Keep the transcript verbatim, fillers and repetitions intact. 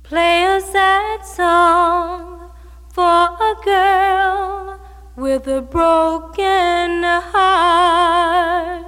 Play a sad song for a girl with a broken heart.